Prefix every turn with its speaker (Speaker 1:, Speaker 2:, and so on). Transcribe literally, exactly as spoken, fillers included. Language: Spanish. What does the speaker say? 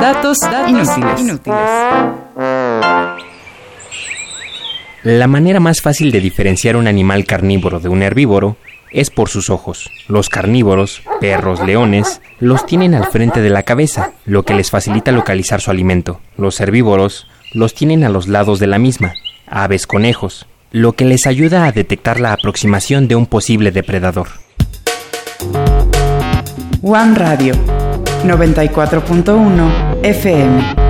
Speaker 1: Datos, Datos inútiles. inútiles.
Speaker 2: La manera más fácil de diferenciar un animal carnívoro de un herbívoro es por sus ojos. Los carnívoros, perros, leones, los tienen al frente de la cabeza, lo que les facilita localizar su alimento. Los herbívoros los tienen a los lados de la misma, aves, conejos, lo que les ayuda a detectar la aproximación de un posible depredador.
Speaker 1: One Radio, noventa y cuatro punto uno F M.